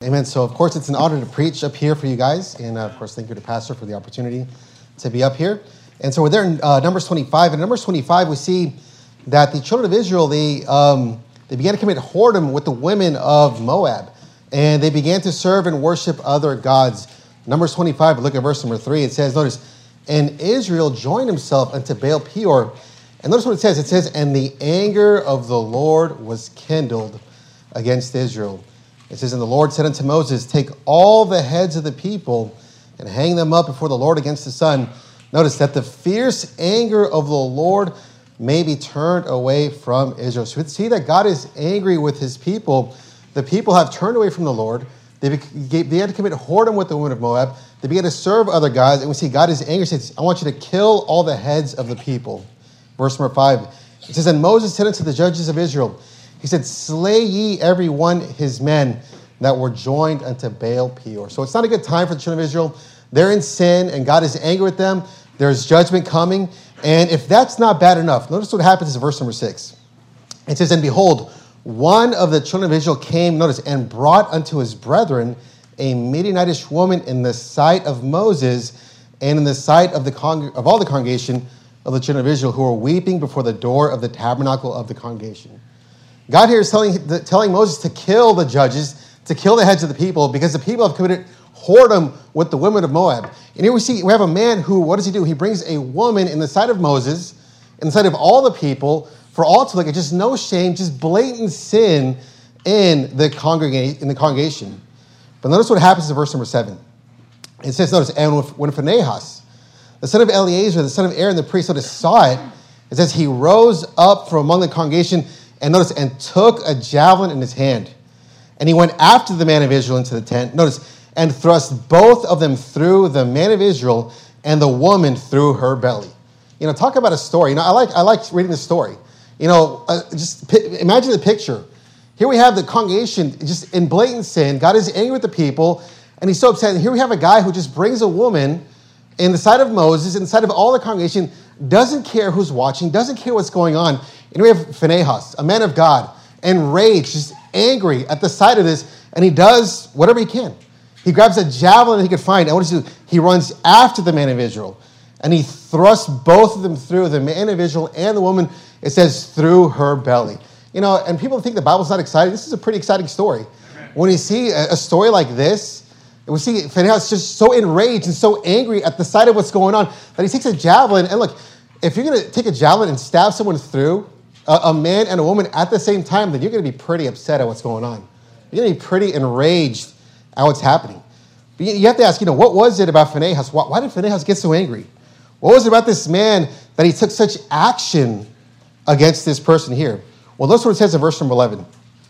Amen. So, of course, it's an honor to preach up here for you guys. And, of course, thank you to Pastor for the opportunity to be up here. And so we're there in Numbers 25. In Numbers 25, we see that the children of Israel, they began to commit whoredom with the women of Moab. And they began to serve and worship other gods. Numbers 25, look at verse number 3. It says, notice, and Israel joined himself unto Baal Peor. And notice what it says. It says, and the anger of the Lord was kindled against Israel. It says, and the Lord said unto Moses, take all the heads of the people and hang them up before the Lord against the sun. Notice that the fierce anger of the Lord may be turned away from Israel. So we see that God is angry with his people. The people have turned away from the Lord. They had to commit whoredom with the women of Moab. They began to serve other gods. And we see God is angry. He says, I want you to kill all the heads of the people. Verse number 5. It says, and Moses said unto the judges of Israel, he said, slay ye every one his men that were joined unto Baal Peor. So it's not a good time for the children of Israel. They're in sin, and God is angry with them. There's judgment coming. And if that's not bad enough, notice what happens in verse number 6. It says, and behold, one of the children of Israel came, notice, and brought unto his brethren a Midianitish woman in the sight of Moses and in the sight of all the congregation of the children of Israel who were weeping before the door of the tabernacle of the congregation. God here is telling Moses to kill the judges, to kill the heads of the people, because the people have committed whoredom with the women of Moab. And here we have a man who, what does he do? He brings a woman in the sight of Moses, in the sight of all the people, for all to look at, just no shame, just blatant sin in the congregation. But notice what happens in verse number 7. It says, notice, and when Phinehas, the son of Eleazar, the son of Aaron, the priest, notice, saw it, it says, he rose up from among the congregation, and notice, and took a javelin in his hand. And he went after the man of Israel into the tent, notice, and thrust both of them through the man of Israel and the woman through her belly. You know, talk about a story. You know, I like reading this story. You know, just imagine the picture. Here we have the congregation just in blatant sin. God is angry with the people, and he's so upset. And here we have a guy who just brings a woman in the sight of Moses, in the sight of all the congregation, doesn't care who's watching, doesn't care what's going on. And we have Phinehas, a man of God, enraged, just angry at the sight of this, and he does whatever he can. He grabs a javelin that he could find, and what does he do? He runs after the man of Israel, and he thrusts both of them through, the man of Israel and the woman, it says, through her belly. You know, and people think the Bible's not exciting. This is a pretty exciting story. When you see a story like this, we see Phinehas just so enraged and so angry at the sight of what's going on that he takes a javelin. And look, if you're going to take a javelin and stab someone through, a man and a woman at the same time, then you're going to be pretty upset at what's going on. You're going to be pretty enraged at what's happening. But you have to ask, what was it about Phinehas? Why did Phinehas get so angry? What was it about this man that he took such action against this person here? Well, notice what it says in verse number 11.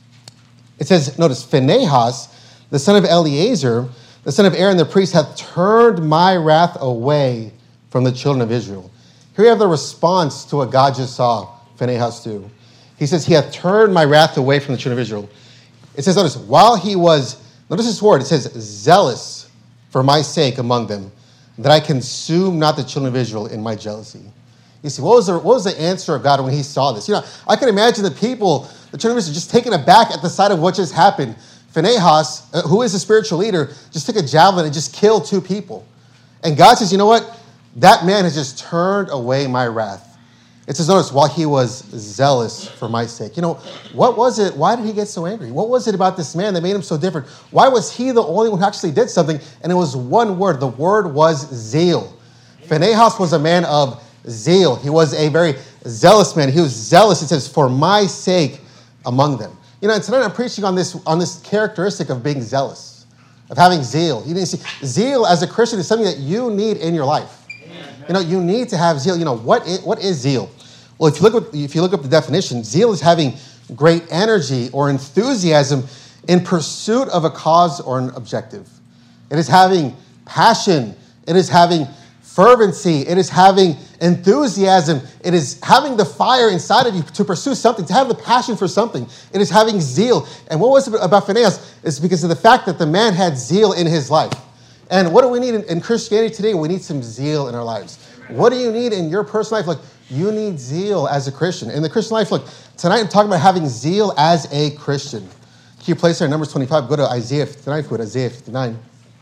It says, notice, Phinehas, the son of Eleazar, the son of Aaron the priest, hath turned my wrath away from the children of Israel. Here we have the response to what God just saw Phinehas do. He says, he hath turned my wrath away from the children of Israel. It says, notice, while he was, notice this word, it says, zealous for my sake among them, that I consume not the children of Israel in my jealousy. You see, what was the answer of God when he saw this? I can imagine the people, the children of Israel, just taken aback at the sight of what just happened. Phinehas, who is a spiritual leader, just took a javelin and just killed two people. And God says, you know what? That man has just turned away my wrath. It says, notice, while he was zealous for my sake. What was it? Why did he get so angry? What was it about this man that made him so different? Why was he the only one who actually did something? And it was one word. The word was zeal. Phinehas was a man of zeal. He was a very zealous man. He was zealous, it says, for my sake among them. And tonight I'm preaching on this characteristic of being zealous, of having zeal. Zeal as a Christian is something that you need in your life. You need to have zeal. What is zeal? Well, if you look up the definition, zeal is having great energy or enthusiasm in pursuit of a cause or an objective. It is having passion. It is having fervency. It is having enthusiasm. It is having the fire inside of you to pursue something, to have the passion for something. It is having zeal. And what was it about Phinehas? It's because of the fact that the man had zeal in his life. And what do we need in Christianity today? We need some zeal in our lives. What do you need in your personal life? Look, you need zeal as a Christian. In the Christian life, look, tonight I'm talking about having zeal as a Christian. Key place there in Numbers 25. Go to Isaiah 59. Go to Isaiah 59.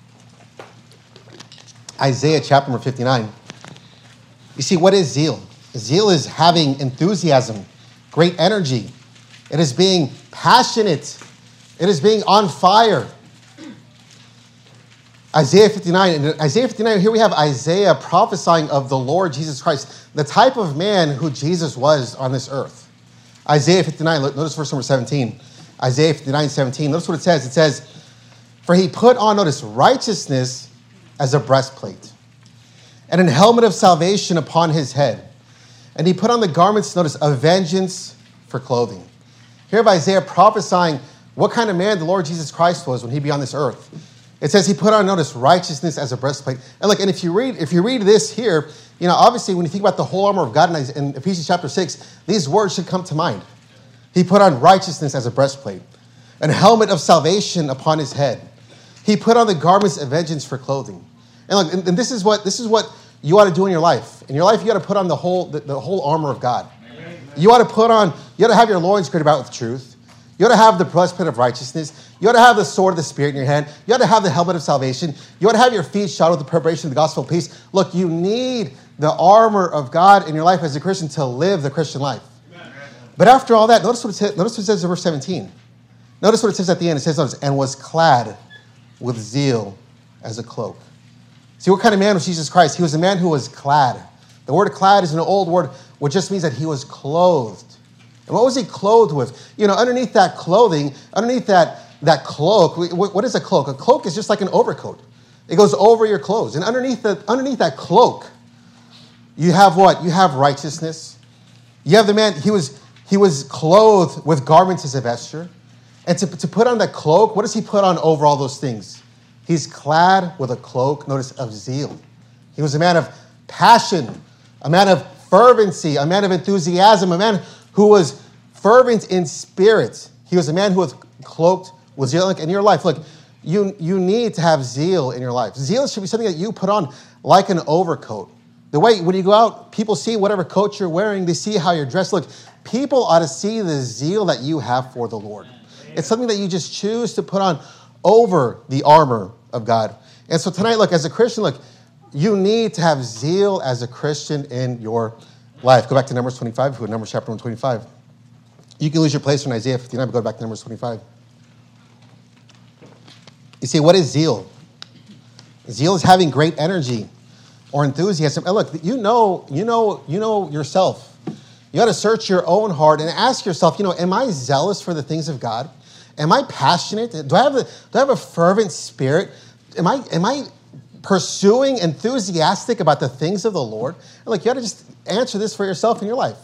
Isaiah chapter number 59. You see, what is zeal? Zeal is having enthusiasm, great energy. It is being passionate. It is being on fire. Isaiah 59. In Isaiah 59, here we have Isaiah prophesying of the Lord Jesus Christ, the type of man who Jesus was on this earth. Isaiah 59, notice verse number 17. Isaiah 59, 17. Notice what it says. It says, for he put on, notice, righteousness as a breastplate, and an helmet of salvation upon his head. And he put on the garments, notice, of vengeance for clothing. Here of Isaiah prophesying what kind of man the Lord Jesus Christ was when he be on this earth. It says he put on, notice, righteousness as a breastplate. And look, and if you read this here, obviously when you think about the whole armor of God in Ephesians chapter 6, these words should come to mind. He put on righteousness as a breastplate, an helmet of salvation upon his head. He put on the garments of vengeance for clothing. And look, and this is what you ought to do in your life. In your life, you ought to put on the whole armor of God. You ought to have your loins girded about with truth. You ought to have the breastplate of righteousness. You ought to have the sword of the Spirit in your hand. You ought to have the helmet of salvation. You ought to have your feet shod with the preparation of the gospel of peace. Look, you need the armor of God in your life as a Christian to live the Christian life. Amen. But after all that, notice what it says in verse 17. Notice what it says at the end. It says, notice, and was clad with zeal as a cloak. See, what kind of man was Jesus Christ? He was a man who was clad. The word clad is an old word, which just means that he was clothed. And what was he clothed with? Underneath that clothing, underneath that cloak, what is a cloak? A cloak is just like an overcoat. It goes over your clothes. And underneath that cloak, you have what? You have righteousness. You have the man, he was clothed with garments as a vesture. And to put on that cloak, what does he put on over all those things? He's clad with a cloak, notice, of zeal. He was a man of passion, a man of fervency, a man of enthusiasm, a man who was fervent in spirit. He was a man who was cloaked with zeal. In your life, look, you need to have zeal in your life. Zeal should be something that you put on like an overcoat. The way, when you go out, people see whatever coat you're wearing. They see how you're dressed. Look, people ought to see the zeal that you have for the Lord. It's something that you just choose to put on over the armor of God. And so tonight, look, as a Christian, look, you need to have zeal as a Christian in your life. Go back to Numbers 25, Numbers chapter 25. You can lose your place from Isaiah 59, but go back to Numbers 25. You see, what is zeal? Zeal is having great energy or enthusiasm. And look, you know yourself. You got to search your own heart and ask yourself, am I zealous for the things of God? Am I passionate? Do I have a fervent spirit? Am I pursuing, enthusiastic about the things of the Lord? And look, you got to just answer this for yourself in your life.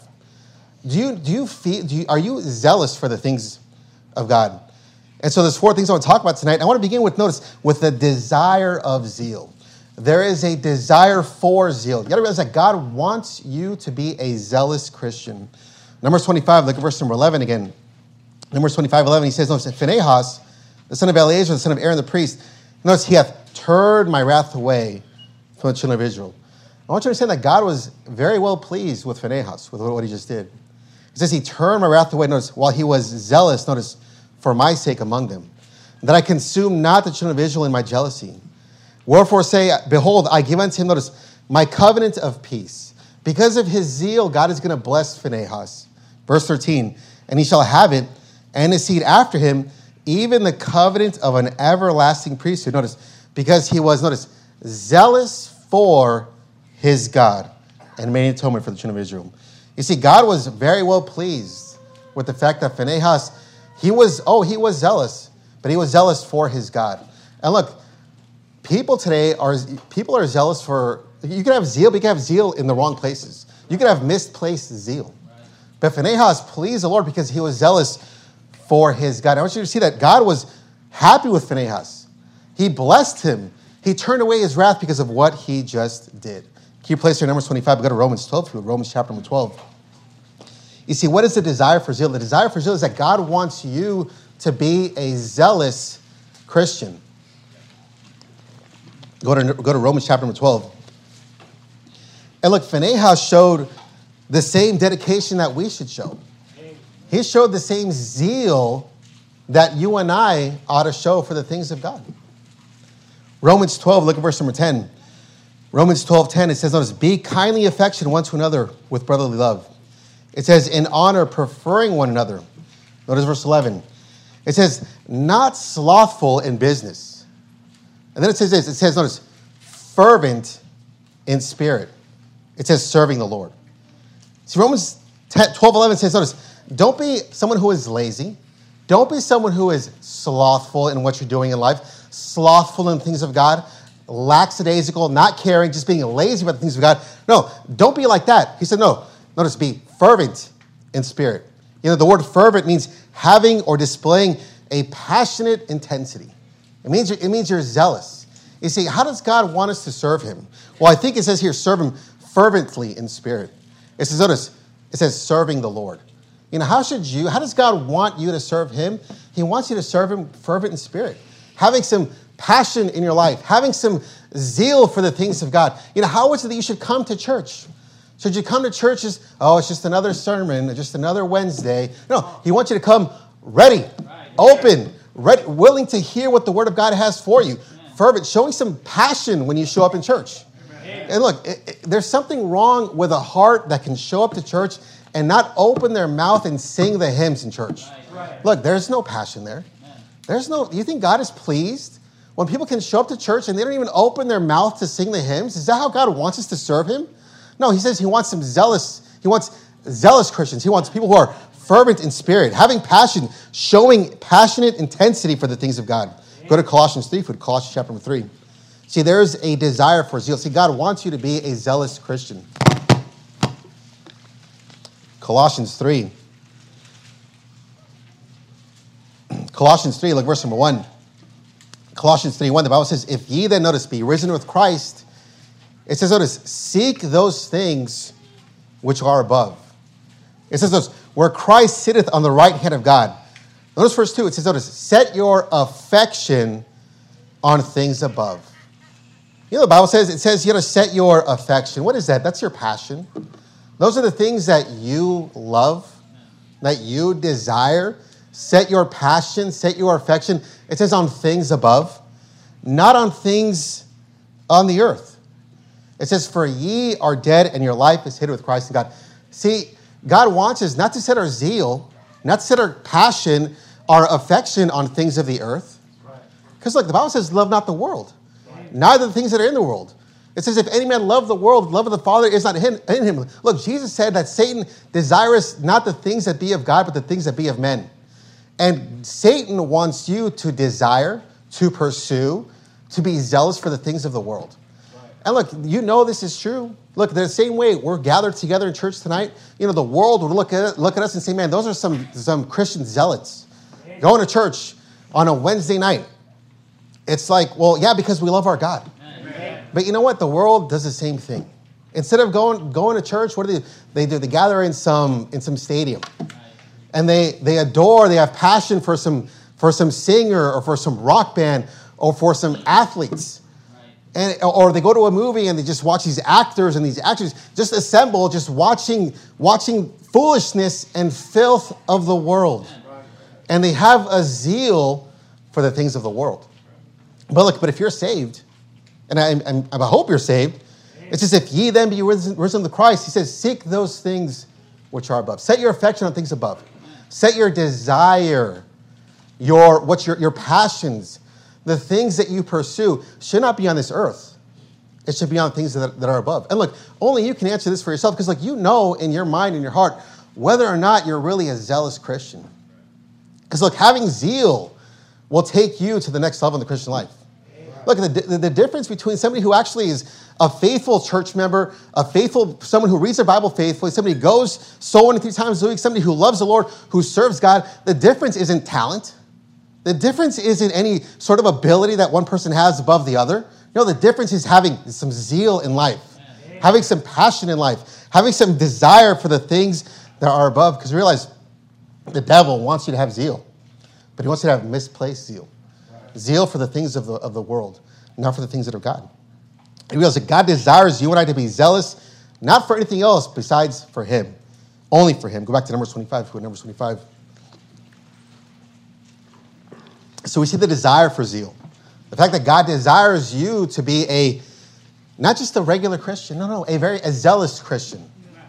Are you zealous for the things of God? And so there's 4 things I want to talk about tonight. I want to begin with the desire of zeal. There is a desire for zeal. You got to realize that God wants you to be a zealous Christian. Numbers 25, look at verse number 11 again. Numbers 25:11, he says, notice, Phinehas, the son of Eleazar, the son of Aaron the priest, notice, he hath turned my wrath away from the children of Israel. I want you to understand that God was very well pleased with Phinehas, with what he just did. He says, he turned my wrath away, notice, while he was zealous, notice, for my sake among them, that I consume not the children of Israel in my jealousy. Wherefore say, behold, I give unto him, notice, my covenant of peace. Because of his zeal, God is going to bless Phinehas. Verse 13, and he shall have it, and his seed after him, even the covenant of an everlasting priesthood. Notice, because he was, notice, zealous for his God and made atonement for the children of Israel. You see, God was very well pleased with the fact that Phinehas, he was zealous, but he was zealous for his God. And look, people are zealous for, you can have zeal, but you can have zeal in the wrong places. You can have misplaced zeal. But Phinehas pleased the Lord because he was zealous for his God. I want you to see that God was happy with Phinehas. He blessed him. He turned away his wrath because of what he just did. Can you place your Numbers 25? Go to Romans 12, Romans chapter number 12. You see, what is the desire for zeal? The desire for zeal is that God wants you to be a zealous Christian. Go to Romans chapter number 12. And look, Phinehas showed the same dedication that we should show. He showed the same zeal that you and I ought to show for the things of God. Romans 12, look at verse number 10. Romans 12:10, it says, notice, be kindly affectioned one to another with brotherly love. It says, in honor, preferring one another. Notice verse 11. It says, not slothful in business. And then it says this, it says, notice, fervent in spirit. It says, serving the Lord. See, Romans 12:11 says, notice, don't be someone who is lazy. Don't be someone who is slothful in what you're doing in life, slothful in things of God, lackadaisical, not caring, just being lazy about the things of God. No, don't be like that. He said, no, notice, be fervent in spirit. You know, the word fervent means having or displaying a passionate intensity. It means you're zealous. You see, how does God want us to serve him? Well, I think it says here, serve him fervently in spirit. It says, notice, it says serving the Lord. You know, how does God want you to serve him? He wants you to serve him fervent in spirit. Having some passion in your life, having some zeal for the things of God. You know, how is it that you should come to church? Should you come to church as, oh, it's just another sermon, just another Wednesday? No, he wants you to come ready, open, ready, willing to hear what the Word of God has for you. Fervent, showing some passion when you show up in church. And look, there's something wrong with a heart that can show up to church and not open their mouth and sing the hymns in church. Look, there's no passion there. You think God is pleased when people can show up to church and they don't even open their mouth to sing the hymns? Is that how God wants us to serve him? No, he says he wants zealous Christians. He wants people who are fervent in spirit, having passion, showing passionate intensity for the things of God. Go to Colossians 3, Colossians chapter 3. See, there's a desire for zeal. See, God wants you to be a zealous Christian. Colossians 3. Colossians 3, look, verse number 1. Colossians 3:1, the Bible says, if ye then, notice, be risen with Christ, it says, notice, seek those things which are above. It says, notice, where Christ sitteth on the right hand of God. Notice verse 2, it says, notice, set your affection on things above. You know, the Bible says, it says you got to set your affection. What is that? That's your passion. Those are the things that you love, that you desire. Set your passion, set your affection. It says on things above, not on things on the earth. It says, for ye are dead and your life is hid with Christ in God. See, God wants us not to set our zeal, not to set our passion, our affection on things of the earth. Because look, the Bible says, love not the world, neither the things that are in the world. It says, if any man love the world, love of the Father is not in him. Look, Jesus said that Satan desireth not the things that be of God, but the things that be of men. And Satan wants you to desire, to pursue, to be zealous for the things of the world. Right. And look, you know this is true. Look, the same way we're gathered together in church tonight, you know, the world would look at us and say, man, those are some Christian zealots. Going to church on a Wednesday night. It's like, well, yeah, because we love our God. Amen. But you know what? The world does the same thing. Instead of going to church, what do? They gather in some stadium. And they adore, they have passion for some singer or for some rock band or for some athletes. Right. Or they go to a movie and they just watch these actors and these actors just assemble, just watching foolishness and filth of the world. Right. And they have a zeal for the things of the world. But look, if you're saved, and I hope you're saved, it says, if ye then be risen with Christ, he says, seek those things which are above. Set your affection on things above. Set your desire, your passions, the things that you pursue should not be on this earth. It should be on things that are above. And look, only you can answer this for yourself because, you know in your mind and your heart whether or not you're really a zealous Christian. Because, look, having zeal will take you to the next level in the Christian life. Look, the difference between somebody who actually is a faithful church member, someone who reads their Bible faithfully, somebody who goes so many 3 times a week, somebody who loves the Lord, who serves God, the difference isn't talent. The difference isn't any sort of ability that one person has above the other. No, the difference is having some zeal in life, having some passion in life, having some desire for the things that are above. Because realize the devil wants you to have zeal, but he wants you to have misplaced zeal. Zeal for the things of the world, not for the things that are God. He realizes that God desires you and I to be zealous, not for anything else besides for him, only for him. Go back to Numbers 25. Numbers 25. So we see the desire for zeal. The fact that God desires you to be not just a regular Christian, a zealous Christian.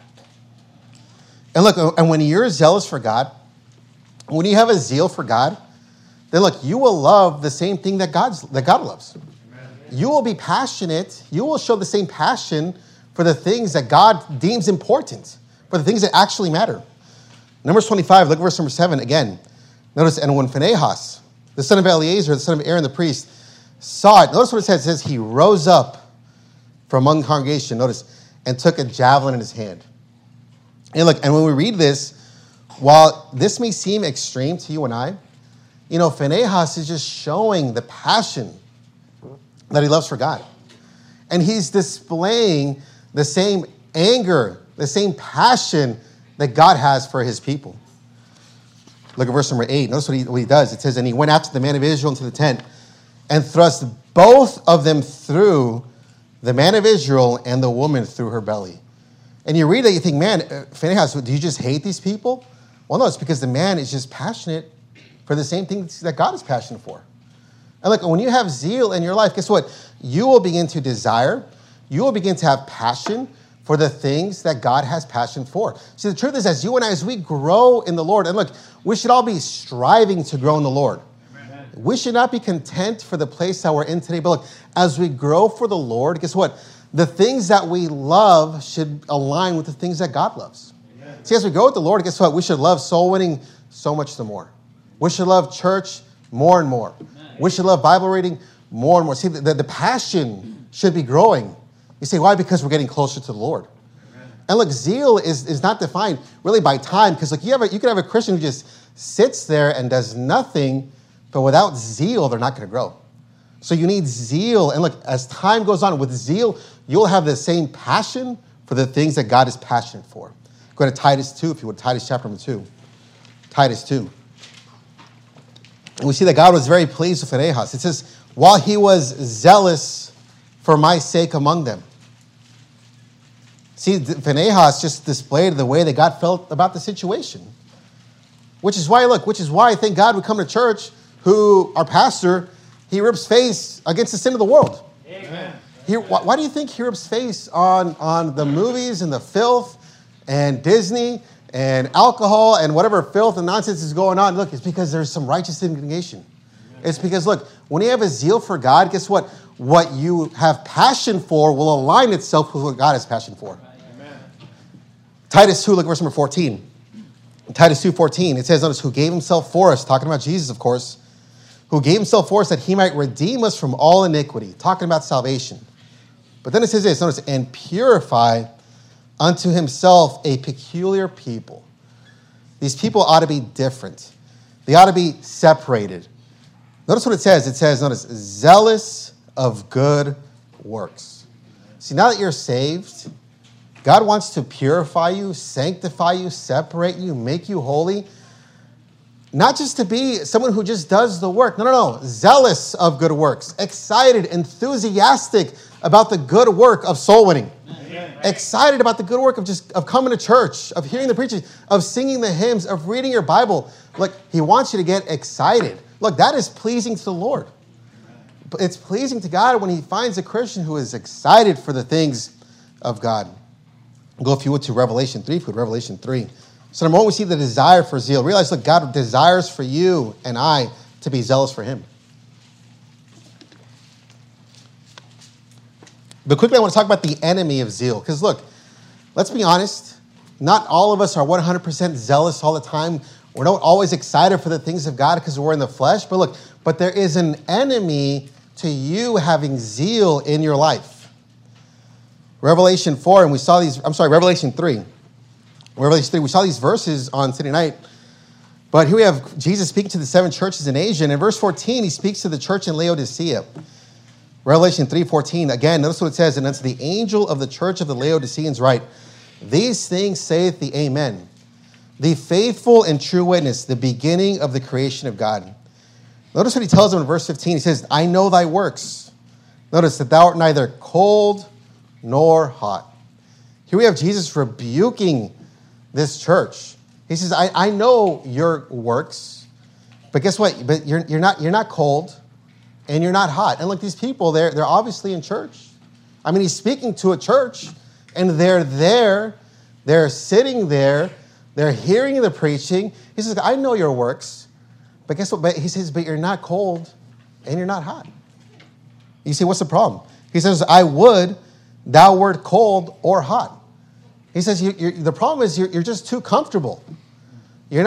And look, and when you're zealous for God, when you have a zeal for God, then look, you will love the same thing that God loves. Amen. You will be passionate. You will show the same passion for the things that God deems important, for the things that actually matter. Numbers 25, look at verse number 7 again. Notice, and when Phinehas, the son of Eleazar, the son of Aaron the priest, saw it, notice what it says. It says he rose up from among the congregation, notice, and took a javelin in his hand. And look, and when we read this, while this may seem extreme to you and I, Phinehas is just showing the passion that he loves for God. And he's displaying the same anger, the same passion that God has for his people. Look at verse number 8. Notice what he does. It says, and he went after the man of Israel into the tent and thrust both of them through, the man of Israel and the woman through her belly. And you read that, you think, man, Phinehas, do you just hate these people? Well, no, it's because the man is just passionate for the same things that God is passionate for. And look, when you have zeal in your life, guess what? You will begin to desire, you will begin to have passion for the things that God has passion for. See, the truth is, as we grow in the Lord, and look, we should all be striving to grow in the Lord. Amen. We should not be content for the place that we're in today. But look, as we grow for the Lord, guess what? The things that we love should align with the things that God loves. Amen. See, as we go with the Lord, guess what? We should love soul winning so much the more. We should love church more and more. Amen. We should love Bible reading more and more. See, the passion should be growing. You say, why? Because we're getting closer to the Lord. Amen. And look, zeal is not defined really by time, because look, you could have a Christian who just sits there and does nothing, but without zeal, they're not going to grow. So you need zeal. And look, as time goes on with zeal, you'll have the same passion for the things that God is passionate for. Go to Titus 2, if you would, Titus chapter number 2. Titus 2. And we see that God was very pleased with Phinehas. It says, while he was zealous for my sake among them. See, Phinehas just displayed the way that God felt about the situation. Which is why I think God would come to church, who, our pastor, he rips face against the sin of the world. Amen. Why do you think he rips face on the movies and the filth and Disney and alcohol and whatever filth and nonsense is going on? Look, it's because there's some righteous indignation. It's because, look, when you have a zeal for God, guess what? What you have passion for will align itself with what God has passion for. Amen. Titus 2, look at verse number 14. Titus 2:14, it says, notice, who gave himself for us, talking about Jesus, of course, who gave himself for us that he might redeem us from all iniquity, talking about salvation. But then it says this, notice, and purify unto himself a peculiar people. These people ought to be different. They ought to be separated. Notice what it says. It says, notice, zealous of good works. See, now that you're saved, God wants to purify you, sanctify you, separate you, make you holy. Not just to be someone who just does the work. No. Zealous of good works. Excited, enthusiastic about the good work of soul winning. Amen. Excited about the good work of coming to church, of hearing the preaching, of singing the hymns, of reading your Bible. Look, he wants you to get excited. Look, that is pleasing to the Lord. It's pleasing to God when he finds a Christian who is excited for the things of God. Go, if you would, to Revelation 3. Revelation 3. So number one, we see the desire for zeal. Realize, look, God desires for you and I to be zealous for him. But quickly, I want to talk about the enemy of zeal. Because look, let's be honest. Not all of us are 100% zealous all the time. We're not always excited for the things of God because we're in the flesh. But look, there is an enemy to you having zeal in your life. Revelation 4, and we saw these, Revelation 3. Revelation 3, we saw these verses on Sunday night. But here we have Jesus speaking to the 7 churches in Asia. And in verse 14, he speaks to the church in Laodicea. Revelation 3:14, again, notice what it says. And unto the angel of the church of the Laodiceans write, these things saith the Amen, the faithful and true witness, the beginning of the creation of God. Notice what he tells them in verse 15. He says, I know thy works. Notice that thou art neither cold nor hot. Here we have Jesus rebuking this church. He says, I know your works, But guess what? But you're not cold and you're not hot. And look, these people, they're obviously in church. I mean, he's speaking to a church, and they're there. They're sitting there. They're hearing the preaching. He says, I know your works. But guess what? But he says, but you're not cold and you're not hot. You see, what's the problem? He says, I would thou wert cold or hot. He says, the problem is you're just too comfortable. You're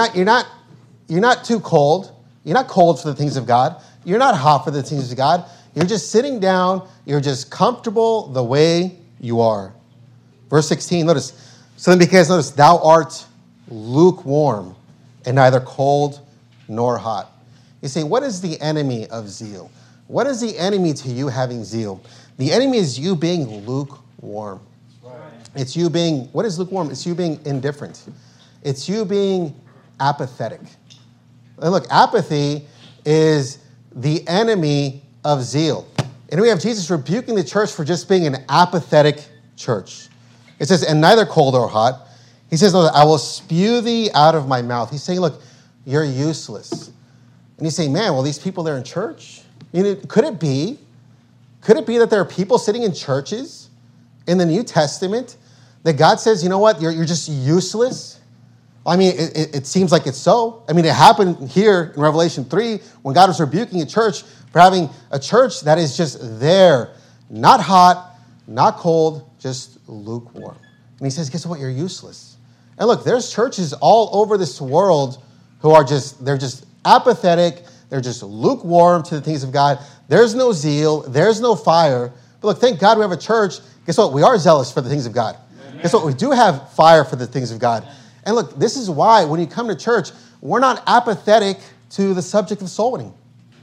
not too cold. You're not cold for the things of God. You're not hot for the things of God. You're just sitting down. You're just comfortable the way you are. Verse 16, notice. So then because, notice, thou art lukewarm and neither cold nor hot. You say, what is the enemy of zeal? What is the enemy to you having zeal? The enemy is you being lukewarm. Right. It's you being, what is lukewarm? It's you being indifferent. It's you being apathetic. And look, apathy is the enemy of zeal. And we have Jesus rebuking the church for just being an apathetic church. It says, and neither cold or hot. He says, I will spew thee out of my mouth. He's saying, look, you're useless. And you say, man, well, these people, they're in church. You know, could it be that there are people sitting in churches in the New Testament that God says, you know what, you're just useless? I mean, it seems like it's so. I mean, it happened here in Revelation 3 when God was rebuking a church for having a church that is just there, not hot, not cold, just lukewarm. And he says, guess what, you're useless. And look, there's churches all over this world who are they're just apathetic, they're just lukewarm to the things of God. There's no zeal, there's no fire. But look, thank God we have a church. Guess what, we are zealous for the things of God. Amen. Guess what, we do have fire for the things of God. And look, this is why when you come to church, we're not apathetic to the subject of soul winning.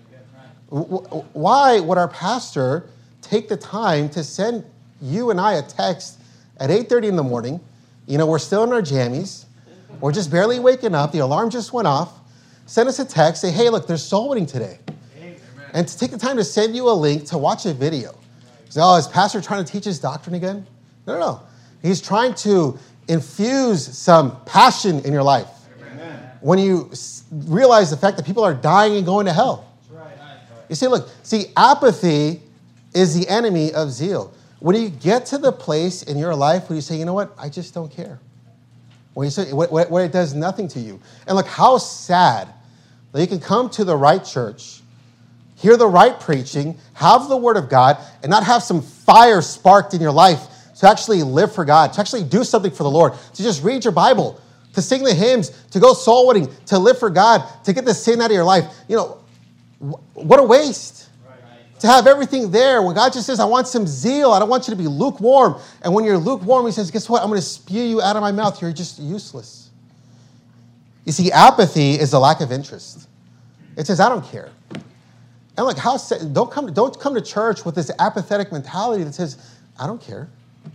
Why would our pastor take the time to send you and I a text at 8:30 in the morning? You know, we're still in our jammies. We're just barely waking up. The alarm just went off. Send us a text. Say, hey, look, there's soul winning today. Amen. And to take the time to send you a link to watch a video. Say, oh, is pastor trying to teach his doctrine again? No. He's trying to infuse some passion in your life. Amen. When you realize the fact that people are dying and going to hell. Right. You see, look, apathy is the enemy of zeal. When you get to the place in your life where you say, you know what, I just don't care. When you say, when it does nothing to you. And look, how sad that you can come to the right church, hear the right preaching, have the word of God, and not have some fire sparked in your life to actually live for God, to actually do something for the Lord, to just read your Bible, to sing the hymns, to go soul winning, to live for God, to get the sin out of your life. You know, what a waste. To have everything there when God just says, I want some zeal. I don't want you to be lukewarm. And when you're lukewarm, he says, guess what? I'm going to spew you out of my mouth. You're just useless. You see, apathy is a lack of interest. It says, I don't care. And like, don't come to church with this apathetic mentality that says, I don't care.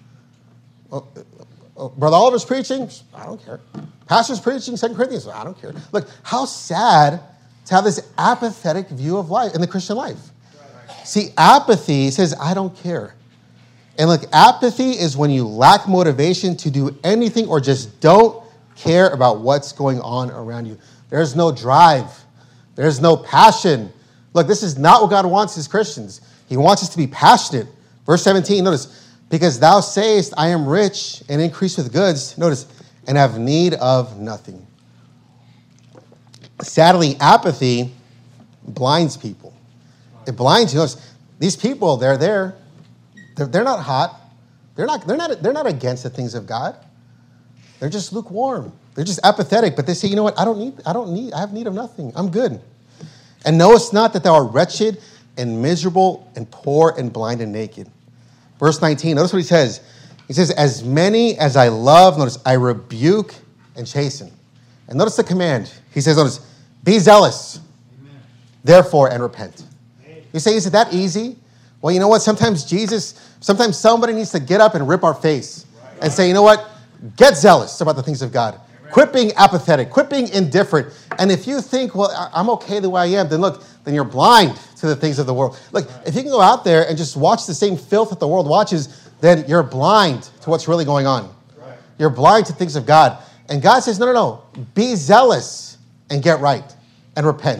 Brother Oliver's preaching, I don't care. Pastor's preaching, 2 Corinthians, I don't care. Look, how sad to have this apathetic view of life in the Christian life. See, apathy says, I don't care. And look, apathy is when you lack motivation to do anything or just don't care about what's going on around you. There's no drive. There's no passion. Look, this is not what God wants as Christians. He wants us to be passionate. Verse 17, notice, because thou sayest, I am rich and increase with goods, notice, and have need of nothing. Sadly, apathy blinds people. It blinds you. Notice, these people, they're there. They're not hot. They're not against the things of God. They're just lukewarm. They're just apathetic. But they say, you know what? I have need of nothing. I'm good. And knowest not that thou art wretched and miserable and poor and blind and naked. Verse 19. Notice what he says. He says, as many as I love, notice, I rebuke and chasten. And notice the command. He says, notice, be zealous, therefore, and repent. You say, is it that easy? Well, you know what? Sometimes somebody needs to get up and rip our face and say, you know what? Get zealous about the things of God. Quit being apathetic. Quit being indifferent. And if you think, well, I'm okay the way I am, then you're blind to the things of the world. Look, if you can go out there and just watch the same filth that the world watches, then you're blind to what's really going on. You're blind to things of God. And God says, no. Be zealous and get right and repent.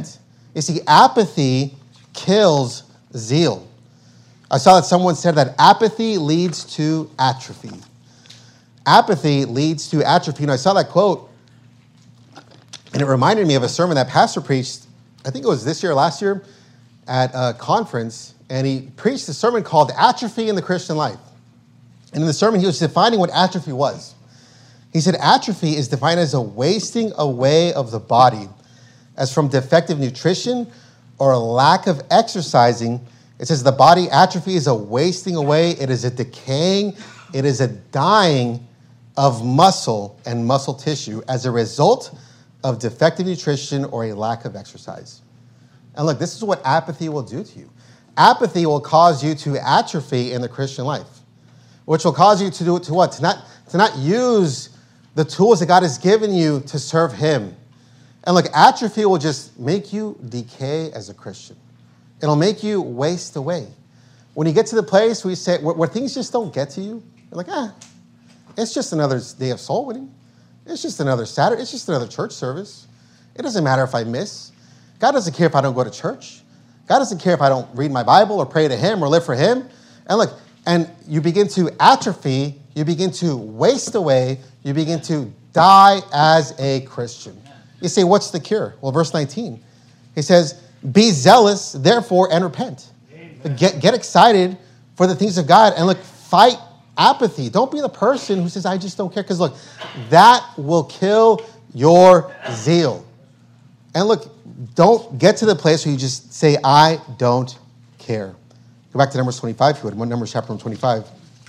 You see, apathy kills zeal. I saw that someone said that apathy leads to atrophy. Apathy leads to atrophy. And I saw that quote, and it reminded me of a sermon that pastor preached, I think it was this year or last year, at a conference, and he preached a sermon called Atrophy in the Christian Life. And in the sermon, he was defining what atrophy was. He said atrophy is defined as a wasting away of the body, as from defective nutrition or a lack of exercising. It says the body atrophy is a wasting away, it is a decaying, it is a dying of muscle and muscle tissue as a result of defective nutrition or a lack of exercise. And look, this is what apathy will do to you. Apathy will cause you to atrophy in the Christian life, which will cause you to do it to what? To not use the tools that God has given you to serve him. And look, atrophy will just make you decay as a Christian. It'll make you waste away. When you get to the place where things just don't get to you, you're like, it's just another day of soul winning. It's just another Saturday. It's just another church service. It doesn't matter if I miss. God doesn't care if I don't go to church. God doesn't care if I don't read my Bible or pray to him or live for him. And look, and you begin to atrophy, you begin to waste away, you begin to die as a Christian. You say, what's the cure? Well, verse 19, he says, be zealous, therefore, and repent. Get excited for the things of God and look, fight apathy. Don't be the person who says, I just don't care. Because look, that will kill your zeal. And look, don't get to the place where you just say, I don't care. Go back to Numbers 25, if you would. Numbers chapter 25.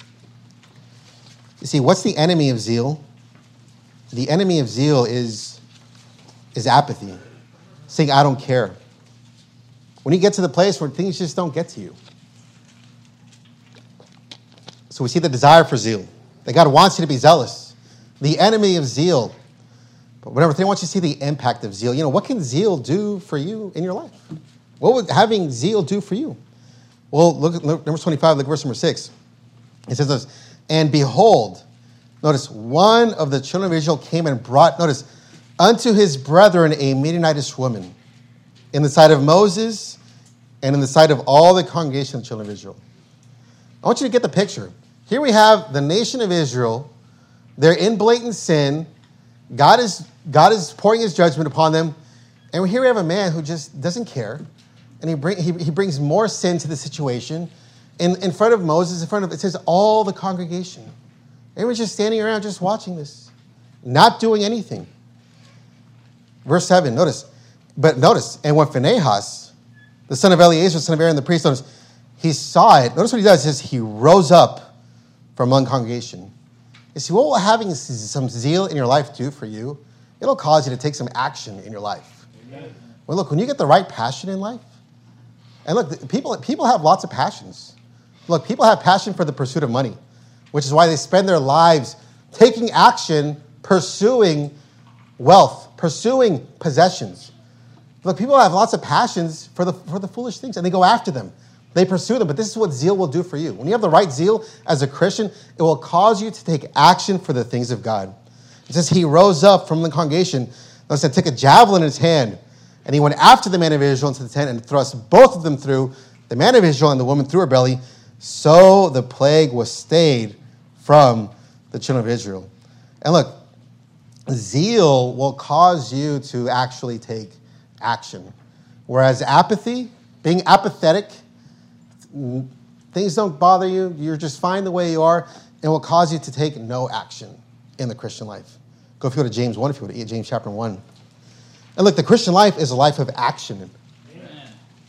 You see, what's the enemy of zeal? The enemy of zeal is apathy. Saying, I don't care. When you get to the place where things just don't get to you. So we see the desire for zeal. That God wants you to be zealous. The enemy of zeal. But whatever thing, I want you to see the impact of zeal. You know, what can zeal do for you in your life? What would having zeal do for you? Well, look at Numbers 25, look at verse number 6. It says this, and behold, notice, one of the children of Israel came and brought, notice, unto his brethren a Midianitish woman in the sight of Moses and in the sight of all the congregation of the children of Israel. I want you to get the picture. Here we have the nation of Israel. They're in blatant sin. God is pouring his judgment upon them. And here we have a man who just doesn't care. And he brings more sin to the situation. In front of Moses, it says all the congregation. Everyone's just standing around just watching this. Not doing anything. Verse 7, notice. And when Phinehas, the son of Eleazar, son of Aaron, the priest, notice, he saw it. Notice what he does. He says he rose up from among congregation. You see, what will having some zeal in your life do for you? It'll cause you to take some action in your life. Amen. Well, look, when you get the right passion in life, and look, people have lots of passions. Look, people have passion for the pursuit of money, which is why they spend their lives taking action, pursuing wealth, pursuing possessions. Look, people have lots of passions for the foolish things, and they go after them. They pursue them, but this is what zeal will do for you. When you have the right zeal as a Christian, it will cause you to take action for the things of God. It says he rose up from the congregation, took a javelin in his hand, and he went after the man of Israel into the tent and thrust both of them through, the man of Israel and the woman through her belly. So the plague was stayed from the children of Israel. And look, zeal will cause you to actually take action. Whereas apathy, being apathetic, things don't bother you. You're just fine the way you are. It will cause you to take no action in the Christian life. Go if you go to James 1, if you go to James chapter 1. And look, the Christian life is a life of action. Amen.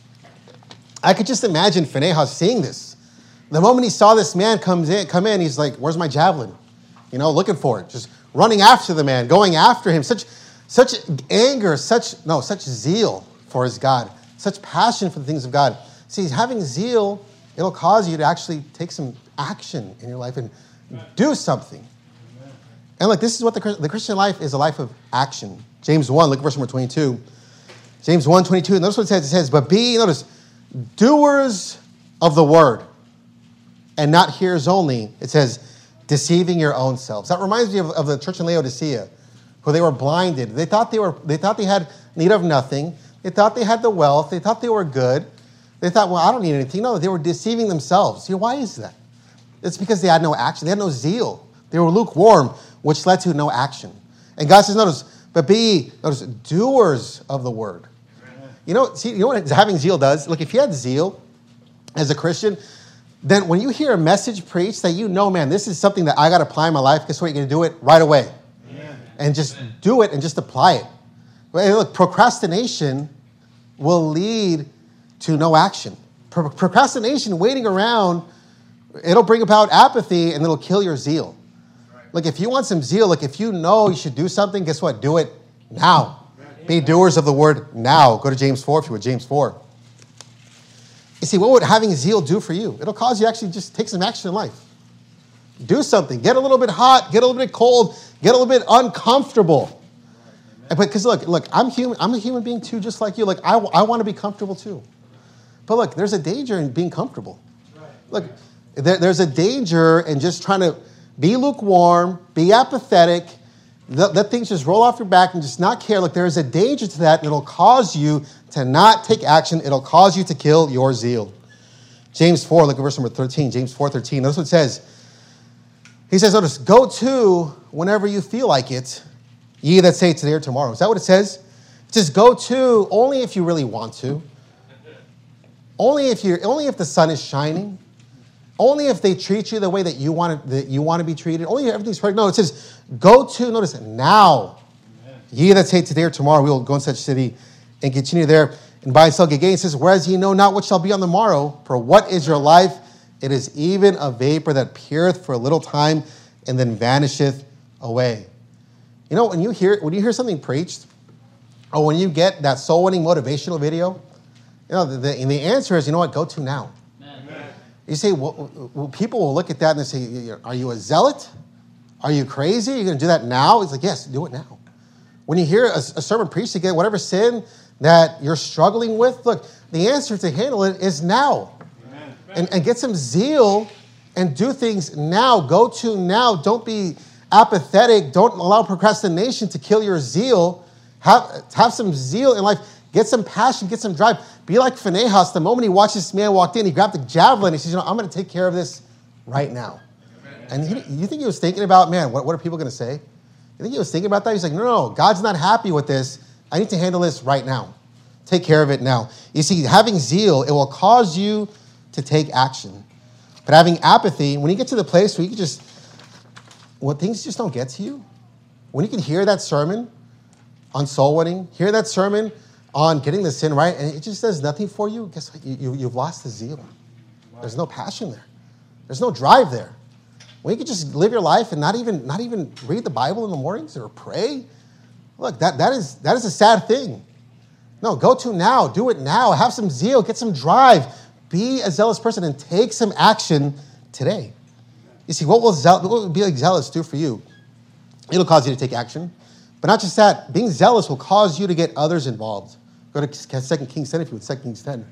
I could just imagine Phinehas seeing this. The moment he saw this man come in, he's like, where's my javelin? You know, looking for it. Just running after the man, going after him. Such anger, such zeal for his God. Such passion for the things of God. See, having zeal, it'll cause you to actually take some action in your life and do something. Amen. And look, this is what the Christian life is, a life of action. James 1, look at verse number 22. James 1, 22, and notice what it says. It says, but be, notice, doers of the word, and not hearers only. It says, deceiving your own selves. That reminds me of the church in Laodicea, who they were blinded. They thought they had need of nothing. They thought they had the wealth. They thought they were good. They thought, well, I don't need anything. No, they were deceiving themselves. Why is that? It's because they had no action. They had no zeal. They were lukewarm, which led to no action. And God says, notice, doers of the word. You know what having zeal does? Look, if you had zeal as a Christian, then when you hear a message preached that you know, man, this is something that I got to apply in my life, guess what? You're going to do it right away. Amen. And just do it and just apply it. Well, look, procrastination will lead to no action. Procrastination, waiting around, it'll bring about apathy and it'll kill your zeal. Look, if you want some zeal, look, if you know you should do something, guess what? Do it now. Be doers of the word now. Go to James 4 if you would, James 4. You see, what would having zeal do for you? It'll cause you actually just take some action in life. Do something. Get a little bit hot. Get a little bit cold. Get a little bit uncomfortable. Because look, I'm human. I'm a human being too, just like you. Like I want to be comfortable too. But look, there's a danger in being comfortable. Look, there's a danger in just trying to be lukewarm, be apathetic, let things just roll off your back and just not care. Look, there is a danger to that, and it'll cause you to not take action. It'll cause you to kill your zeal. James 4, look at verse number 13. James 4:13. Notice what it says. He says, notice, go to whenever you feel like it, ye that say today or tomorrow. Is that what it says? It says go to only if you really want to. Only if the sun is shining. Only if they treat you the way that you want to be treated. Only if everything's perfect. No, it says, go to, notice, now. Amen. Ye that say today or tomorrow, we will go in such city and continue there and buy and sell, get gain. It says, whereas ye know not what shall be on the morrow, for what is your life? It is even a vapor that appeareth for a little time and then vanisheth away. You know, when you hear something preached, or when you get that soul-winning motivational video, you know, the answer is, you know what, go to now. You say, well, people will look at that and they say, are you a zealot? Are you crazy? You're going to do that now? It's like, yes, do it now. When you hear a sermon preached again, whatever sin that you're struggling with, look, the answer to handle it is now. And get some zeal and do things now. Go to now. Don't be apathetic. Don't allow procrastination to kill your zeal. Have some zeal in life. Get some passion. Get some drive. Be like Phinehas. The moment he watched this man walked in, he grabbed the javelin. He says, I'm going to take care of this right now. And you think he was thinking about, man, what are people going to say? You think he was thinking about that? He's like, no, God's not happy with this. I need to handle this right now. Take care of it now. You see, having zeal, it will cause you to take action. But having apathy, when you get to the place where you can when things just don't get to you, when you can hear that sermon on soul winning, hear that sermon on getting the sin right, and it just does nothing for you, guess what? You've lost the zeal. Wow. There's no passion there. There's no drive there. When you can just live your life and not even read the Bible in the mornings or pray, look, that is a sad thing. No, go to now. Do it now. Have some zeal. Get some drive. Be a zealous person and take some action today. You see, what will being zealous do for you? It'll cause you to take action. But not just that. Being zealous will cause you to get others involved. Go to 2 Kings 10 if you would, 2 Kings 10.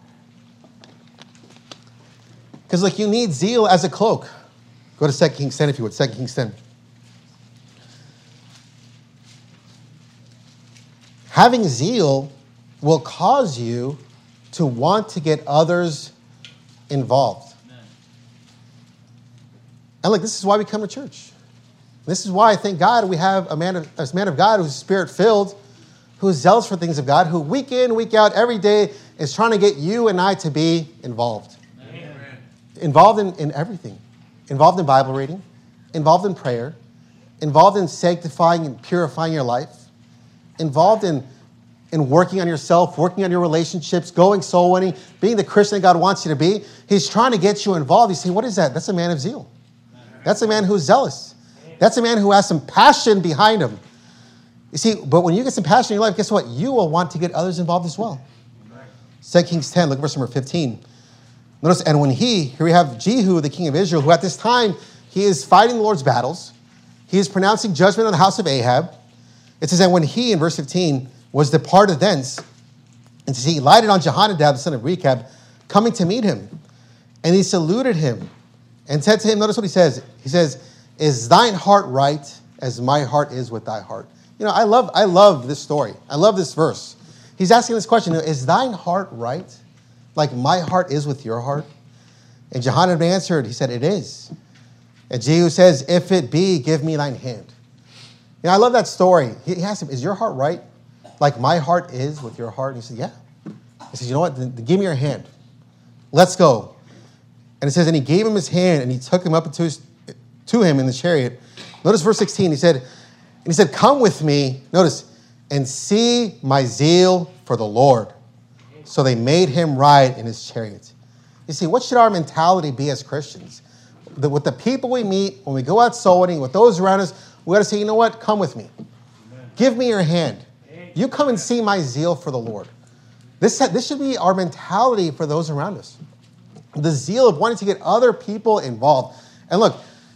Because, look, you need zeal as a cloak. Go to 2 Kings 10 if you would, 2 Kings 10. Having zeal will cause you to want to get others involved. Amen. And look, this is why we come to church. This is why, thank God, we have a man of God who's spirit-filled, who is zealous for things of God, who week in, week out, every day is trying to get you and I to be involved. Amen. Involved in everything. Involved in Bible reading, involved in prayer, involved in sanctifying and purifying your life, involved in working on yourself, working on your relationships, going soul winning, being the Christian that God wants you to be. He's trying to get you involved. You say, what is that? That's a man of zeal. That's a man who's zealous. That's a man who has some passion behind him. You see, but when you get some passion in your life, guess what? You will want to get others involved as well. 2 Kings 10, look at verse number 15. Notice, and when here we have Jehu, the king of Israel, who at this time, he is fighting the Lord's battles. He is pronouncing judgment on the house of Ahab. It says, and when he, in verse 15, was departed thence, and he lighted on Jehonadab, the son of Rechab, coming to meet him. And he saluted him and said to him, notice what he says. He says, is thine heart right as my heart is with thy heart? You know, I love this story. I love this verse. He's asking this question, is thine heart right? Like my heart is with your heart? And Jehoiada answered, he said, it is. And Jehu says, if it be, give me thine hand. I love that story. He asked him, is your heart right? Like my heart is with your heart? And he said, yeah. He says, you know what? Then give me your hand. Let's go. And it says, and he gave him his hand, and he took him up to him in the chariot. Notice verse 16. He said, come with me, notice, and see my zeal for the Lord. So they made him ride in his chariot. You see, what should our mentality be as Christians? With the people we meet, when we go out soul winning, with those around us, we got to say, you know what? Come with me. Amen. Give me your hand. You come and see my zeal for the Lord. This should be our mentality for those around us. The zeal of wanting to get other people involved. And look,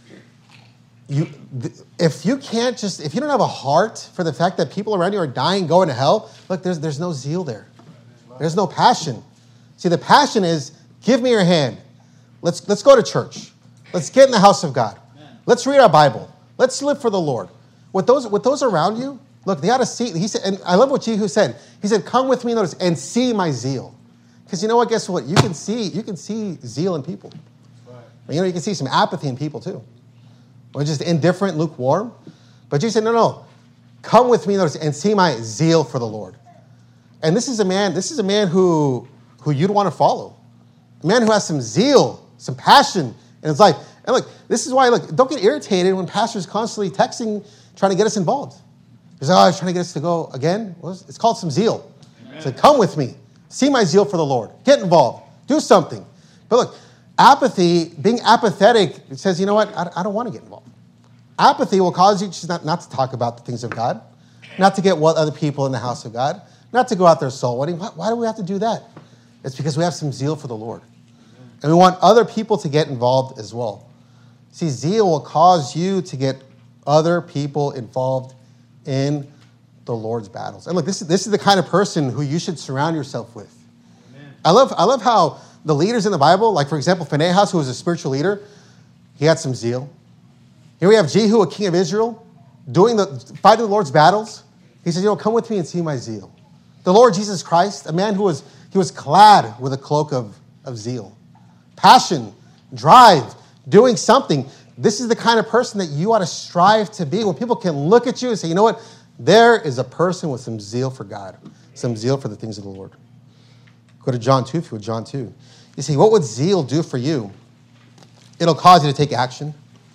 if you don't have a heart for the fact that people around you are dying, going to hell, look, there's no zeal there. There's no passion. See, the passion is, give me your hand. Let's go to church. Let's get in the house of God. Let's read our Bible. Let's live for the Lord. With those around you, look, they ought to see. He said, and I love what Jehu said. He said, come with me, notice, and see my zeal. Because you know what? Guess what? You can see zeal in people. Right. You can see some apathy in people too. Or just indifferent, lukewarm. But Jesus said, no. Come with me, notice, and see my zeal for the Lord. And this is a man who you'd want to follow. A man who has some zeal, some passion in his life. And look, this is why, don't get irritated when pastors constantly texting, trying to get us involved. He's like, he's trying to get us to go again. Well, it's called some zeal. So come with me. See my zeal for the Lord. Get involved. Do something. But look, apathy, being apathetic, it says, you know what? I don't want to get involved. Apathy will cause you just not to talk about the things of God, not to get other people in the house of God, not to go out there soul winning. Why do we have to do that? It's because we have some zeal for the Lord. And we want other people to get involved as well. See, zeal will cause you to get other people involved in the Lord's battles. And look, this is the kind of person who you should surround yourself with. Amen. I love how the leaders in the Bible, like for example, Phinehas, who was a spiritual leader, he had some zeal. Here we have Jehu, a king of Israel, fighting the Lord's battles. He says, come with me and see my zeal. The Lord Jesus Christ, a man who was clad with a cloak of zeal. Passion, drive, doing something. This is the kind of person that you ought to strive to be. When people can look at you and say, you know what? There is a person with some zeal for God, some zeal for the things of the Lord. Go to John 2, if you would, John 2. You see, what would zeal do for you? It'll cause you to take action.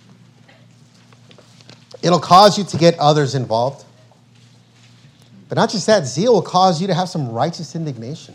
It'll cause you to get others involved. But not just that, zeal will cause you to have some righteous indignation.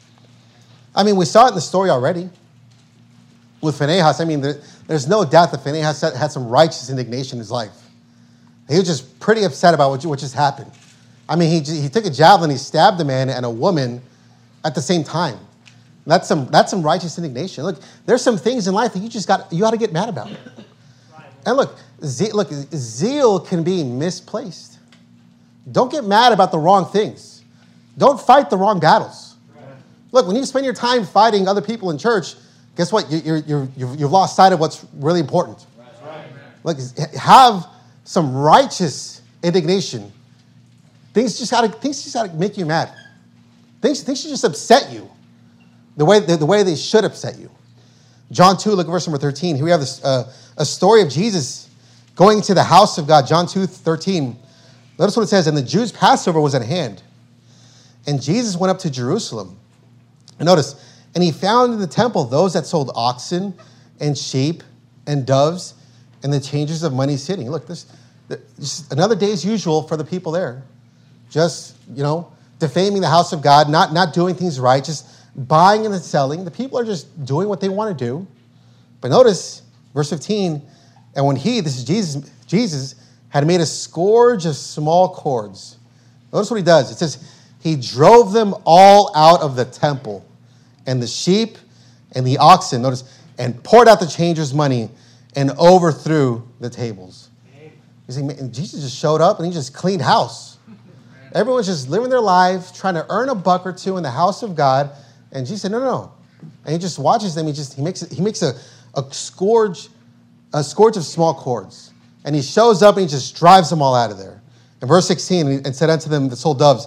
I mean, we saw it in the story already with Phinehas. I mean, there's no doubt that Phinehas had some righteous indignation in his life. He was just pretty upset about what just happened. I mean, he took a javelin, he stabbed a man and a woman at the same time. That's some righteous indignation. Look, there's some things in life that you ought to get mad about. And look, zeal can be misplaced. Don't get mad about the wrong things. Don't fight the wrong battles. Look, when you spend your time fighting other people in church, guess what? You've lost sight of what's really important. Look, have some righteous indignation. Things just gotta make you mad. Things should just upset you the way they should upset you. John 2, look at verse number 13. Here we have a story of Jesus going to the house of God. John 2:13. Notice what it says. And the Jews' Passover was at hand. And Jesus went up to Jerusalem. And notice, and he found in the temple those that sold oxen and sheep and doves and the changers of money sitting. Look, this another day as usual for the people there. Just, defaming the house of God, not doing things right, just buying and selling. The people are just doing what they want to do. But notice, verse 15, and when this is Jesus had made a scourge of small cords. Notice what he does. It says, he drove them all out of the temple, and the sheep and the oxen, notice, and poured out the changers' money and overthrew the tables. You see, Jesus just showed up and he just cleaned house. Everyone's just living their life, trying to earn a buck or two in the house of God. And Jesus said, no. And he just watches them. He makes a scourge of small cords. And he shows up and he just drives them all out of there. In verse 16, and said unto them that sold doves,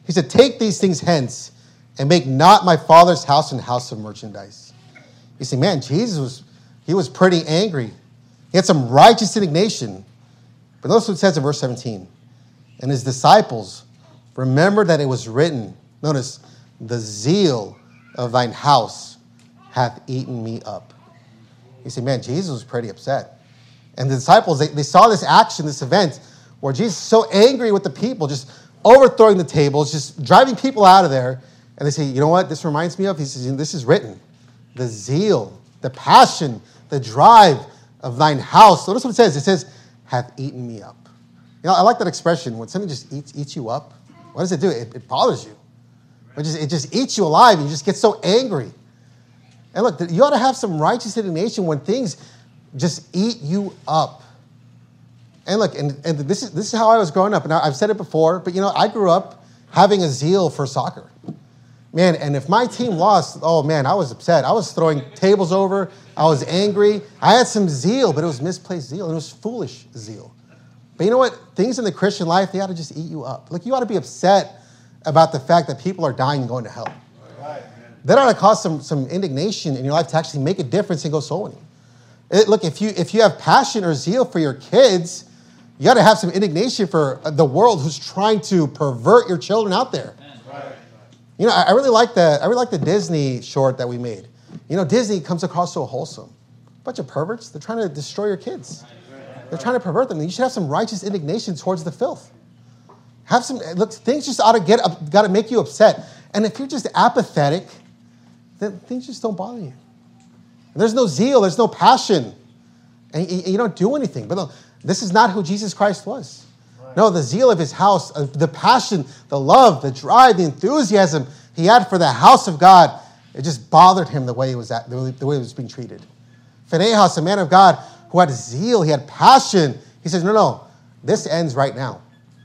He said, take these things hence and make not my Father's house an house of merchandise. You see, man, Jesus was pretty angry. He had some righteous indignation. But notice what it says in verse 17. And his disciples remembered that it was written, notice, the zeal of thine house hath eaten me up. You see, man, Jesus was pretty upset. And the disciples, they saw this action, this event, where Jesus is so angry with the people, just overthrowing the tables, just driving people out of there. And they say, you know what this reminds me of? He says, this is written. The zeal, the passion, the drive of thine house. Notice what it says. It says, hath eaten me up. You know, I like that expression. When something just eats you up, what does it do? It bothers you. It just eats you alive. You just get so angry. And look, you ought to have some righteous indignation when things just eat you up. And look, and this is how I was growing up. And I've said it before, but you know, I grew up having a zeal for soccer. Man, and if my team lost, oh man, I was upset. I was throwing tables over. I was angry. I had some zeal, but it was misplaced zeal. And it was foolish zeal. But you know what? Things in the Christian life, they ought to just eat you up. Like, you ought to be upset about the fact that people are dying and going to hell. Right. That ought to cause some indignation in your life to actually make a difference and go soul winning. Look, if you have passion or zeal for your kids, you got to have some indignation for the world who's trying to pervert your children out there. Right. You know, I really like the Disney short that we made. You know, Disney comes across so wholesome. A bunch of perverts, they're trying to destroy your kids. They're trying to pervert them. You should have some righteous indignation towards the filth. Have some, look, things just got to make you upset. And if you're just apathetic, then things just don't bother you. There's no zeal, there's no passion, and you don't do anything. But no, this is not who Jesus Christ was. Right. No, the zeal of his house, the passion, the love, the drive, the enthusiasm he had for the house of God, it just bothered him the way it was being treated. Phinehas, a man of God who had zeal, he had passion. He says, no, this ends right now.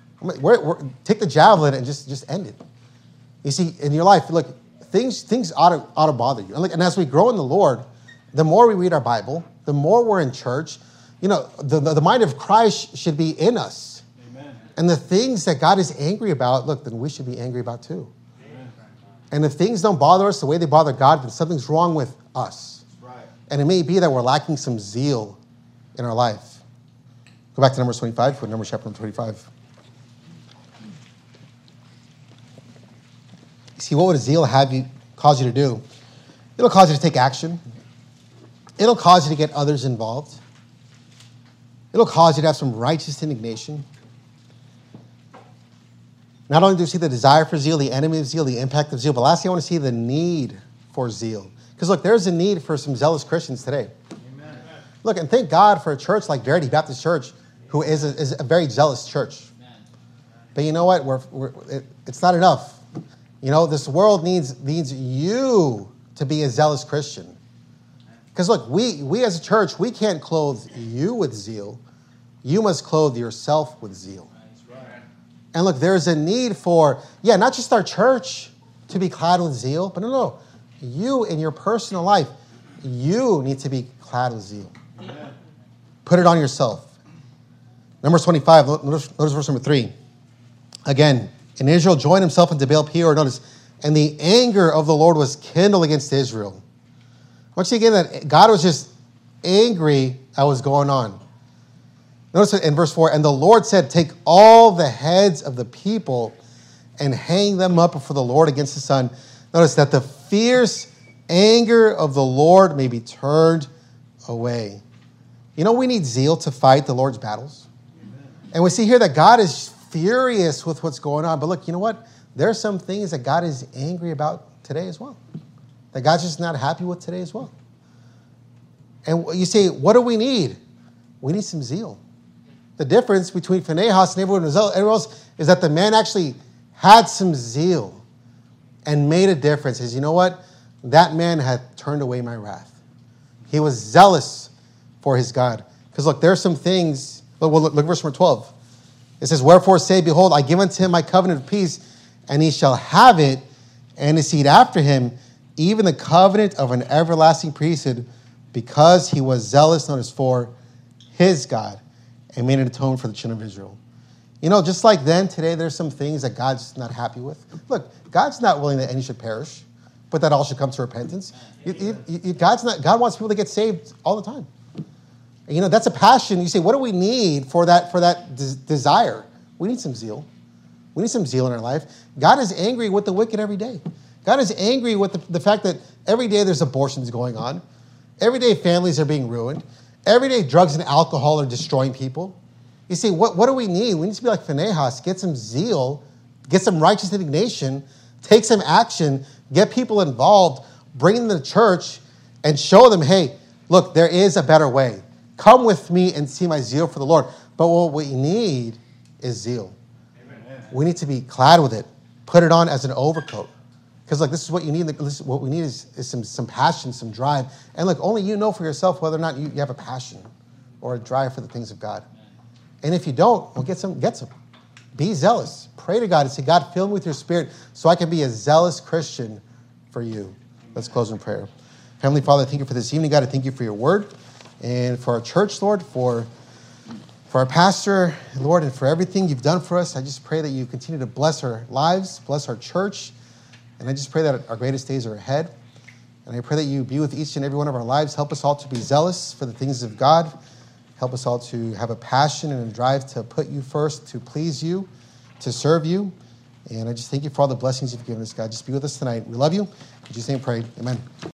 Take the javelin and just end it. You see, in your life, look, things ought to bother you. And as we grow in the Lord, the more we read our Bible, the more we're in church, you know, the mind of Christ should be in us. Amen. And the things that God is angry about, look, then we should be angry about too. Amen. And if things don't bother us the way they bother God, then something's wrong with us. Right. And it may be that we're lacking some zeal in our life. Go back to Numbers 25, for Numbers chapter 25. See, what would zeal cause you to do? It'll cause you to take action. It'll cause you to get others involved. It'll cause you to have some righteous indignation. Not only do you see the desire for zeal, the enemy of zeal, the impact of zeal, but lastly, I want to see the need for zeal. Because look, there's a need for some zealous Christians today. Amen. Look, and thank God for a church like Verity Baptist Church, who is a very zealous church. Amen. But you know what? It's not enough. You know, this world needs you to be a zealous Christian. Because look, we as a church, we can't clothe you with zeal. You must clothe yourself with zeal. Right. And look, there's a need for, not just our church to be clad with zeal, but no. You in your personal life, you need to be clad with zeal. Amen. Put it on yourself. Numbers 25, notice verse number 3. Again, and Israel joined himself unto Baal Peor, notice, and the anger of the Lord was kindled against Israel. I want you to get that God was just angry at what's going on. Notice in verse 4, and the Lord said, take all the heads of the people and hang them up before the Lord against the sun. Notice that the fierce anger of the Lord may be turned away. You know, we need zeal to fight the Lord's battles. Amen. And we see here that God is furious with what's going on. But look, you know what? There are some things that God is angry about today as well. That God's just not happy with today as well. And you say, what do we need? We need some zeal. The difference between Phinehas and everyone else is that the man actually had some zeal and made a difference. He says, you know what? That man had turned away my wrath. He was zealous for his God. Because look, there are some things. Look verse number 12. It says, wherefore say, behold, I give unto him my covenant of peace, and he shall have it, and his seed after him, even the covenant of an everlasting priesthood, because he was zealous, notice, for his God, and made an atonement for the children of Israel. Just like then, today, there's some things that God's not happy with. Look, God's not willing that any should perish, but that all should come to repentance. God wants people to get saved all the time. And, that's a passion. You say, what do we need for that desire? We need some zeal. We need some zeal in our life. God is angry with the wicked every day. God is angry with the fact that every day there's abortions going on. Every day families are being ruined. Every day drugs and alcohol are destroying people. You see, what do we need? We need to be like Phinehas, get some zeal, get some righteous indignation, take some action, get people involved, bring them to the church, and show them, hey, look, there is a better way. Come with me and see my zeal for the Lord. But what we need is zeal. Amen. We need to be clad with it, put it on as an overcoat. Because this is what you need. What we need is some passion, some drive. And look, only you know for yourself whether or not you have a passion or a drive for the things of God. And if you don't, well, get some. Be zealous. Pray to God and say, God, fill me with your spirit so I can be a zealous Christian for you. Let's close in prayer. Heavenly Father, thank you for this evening, God. I thank you for your word and for our church, Lord, for our pastor, Lord, and for everything you've done for us. I just pray that you continue to bless our lives, bless our church. And I just pray that our greatest days are ahead. And I pray that you be with each and every one of our lives. Help us all to be zealous for the things of God. Help us all to have a passion and a drive to put you first, to please you, to serve you. And I just thank you for all the blessings you've given us, God. Just be with us tonight. We love you. In Jesus' name, pray. Amen.